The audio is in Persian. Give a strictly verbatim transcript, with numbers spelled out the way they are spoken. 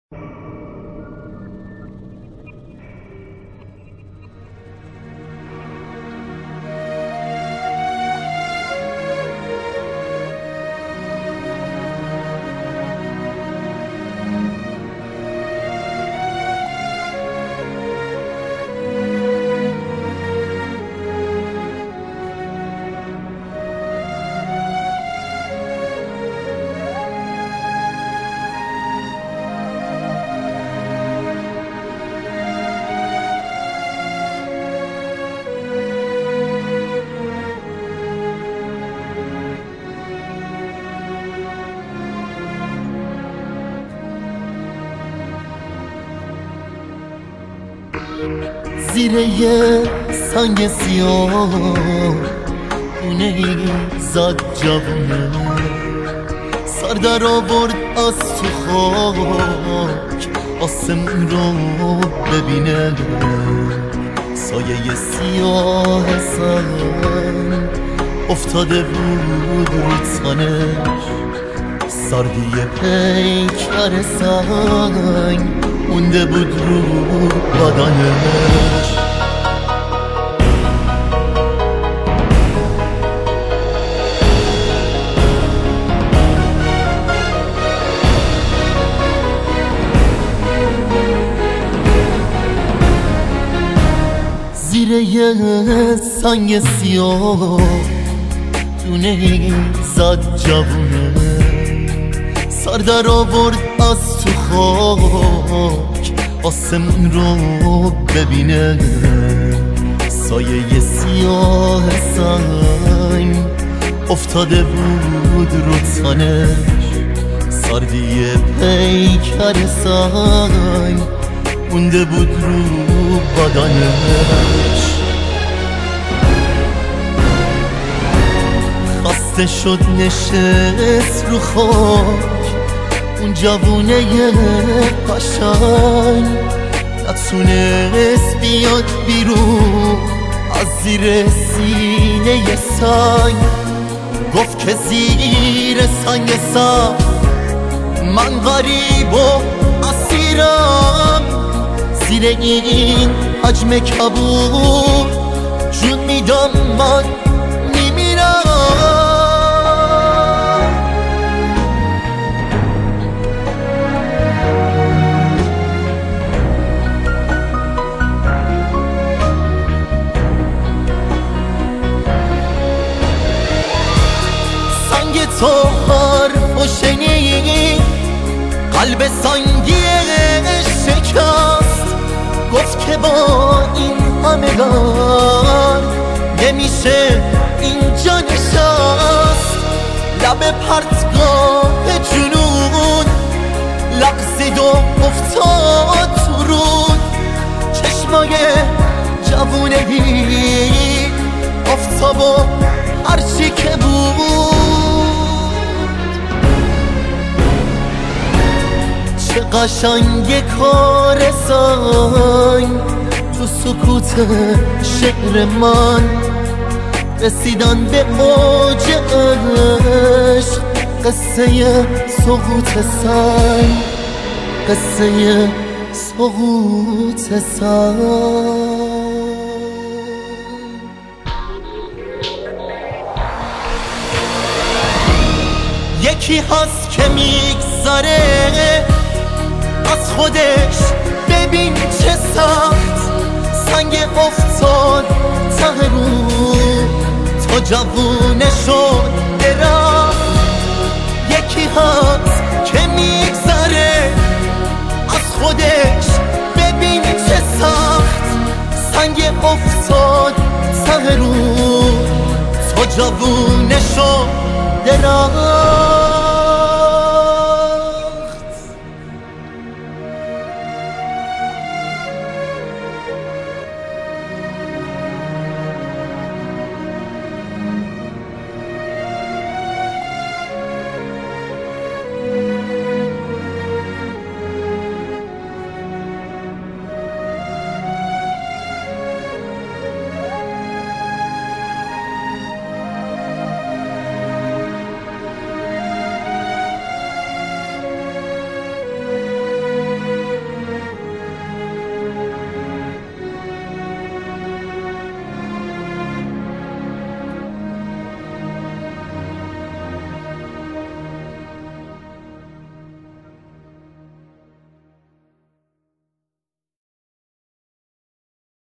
زیر یه سنگ سیاه خونه ای زد جوونه، سر در آورد از تو خاک آسمون رو ببینه. سایه سیاه سنگ افتاده بود رو تنش، سردی پیکر سنگ مونده بود رو بدنش. زیر یه سنگ سیاه دونه ای زد جوونه، سر در آورد از تو خاک آسمون رو ببینه. سایه سیاه سنگ افتاده بود رو تنش، سردی پیکر سنگ مونده بود رو بدنش. خسته شد نشست رو خاک اون جوونه قشنگ، نتونست بیاد بیرون از زیر سینه سنگ. گفت که زیر سنگ سنگ من غریب و اسیرم، زیر این حجم کبود جون میدم من میمیرم. سنگ تو حرف و شنید، قلب سنگی شکست. گفت که با این همه درد نمیشه اینجا نشست. لب پرتگاه جنون لغزید و افتاد تو رود، چشمای جوونگی آفتاب و هرچی که بود. چه قشنگ کار سنگ تو سکوت شعر من، رسیدن به اوج عشق. قصه سقوط سنگ، قصه سقوط سنگ. یکی هست که میگذره از خودش، ببین چه سخت سنگ افتاد ته رو تا جوونه شد درخت. یکی هست که میگذره از خودش، ببین چه سخت سنگ افتاد ته رو تا جوونه شد درخت.